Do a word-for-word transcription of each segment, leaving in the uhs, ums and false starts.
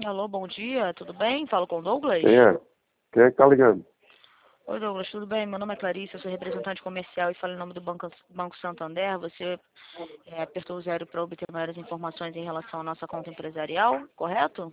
Alô, bom dia, tudo bem? Falo com o Douglas? Quem é? Quem é que tá ligando? Oi, Douglas, tudo bem? Meu nome é Clarice, eu sou representante comercial e falo em nome do Banco, Banco Santander. Você é, apertou o zero para obter maiores informações em relação à nossa conta empresarial, correto?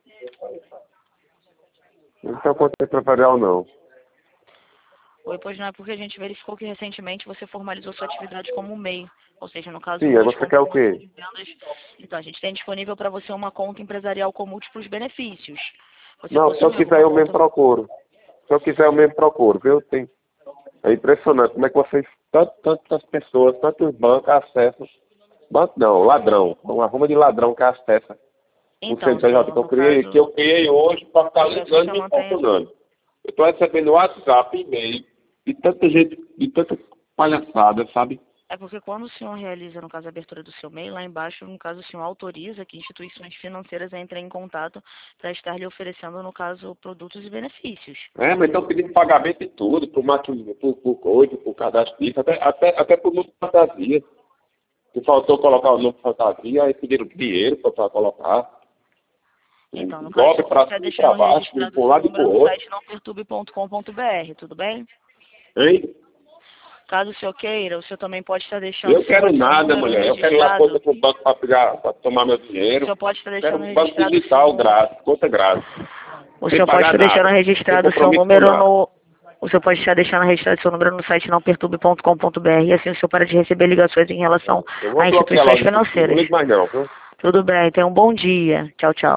Não tá conta empresarial, não. Oi, pois não é porque a gente verificou que recentemente você formalizou sua atividade como M E I, ou seja, no caso... Sim, aí você quer o quê? De vendas. Então, a gente tem disponível para você uma conta empresarial com múltiplos benefícios. Você Não, se eu possui quiser eu alguma mesmo conta... procuro. Se eu quiser eu mesmo procuro, viu? Tem... É impressionante como é que vocês, tanto, tantas pessoas, tantos bancos acessam. Banco não, ladrão. Uma ruma de ladrão que acessa o Então, C N P J senhor, que eu no criei, caso... que eu criei hoje para ficar eu peço que o ligando e senhor me mantenha... importunando. Eu estou recebendo WhatsApp, e-mail, de tanta gente, de tanta palhaçada, sabe? É porque quando o senhor realiza, no caso, a abertura do seu M E I, lá embaixo, no caso, o senhor autoriza que instituições financeiras entrem em contato para estar lhe oferecendo, no caso, produtos e benefícios. É, mas estão pedindo pagamento e tudo, por maquininha, por, por coisa, por cadastro disso, até, até, até por número de fantasia. Se faltou colocar o número de fantasia, aí pediram dinheiro para colocar. Então, no caso, o Golpe senhor pode para estar cima e para deixando baixo, registrado por o um seu lado e por número no outro. site não perturbe ponto com ponto br, tudo bem? Hein? Caso o senhor queira, o senhor também pode estar deixando Eu o seu, quero seu nada, número mulher. Eu quero ir lá registrado. conta pro banco para pegar, para tomar meu O dinheiro. senhor pode estar Quero deixando um banco registrado o seu digital número. grátis, conta grátis. O Sem senhor pode pagar estar deixando nada. Sem registrado o seu compromisso com número nada. no... O senhor pode estar deixando registrado o seu número no site não perturbe ponto com ponto br e assim o senhor para de receber ligações em relação Eu vou a bloquear instituições logo isso aqui. Não financeiras. ligo mais não, viu? Tudo bem, tenha um bom dia. Tchau, tchau.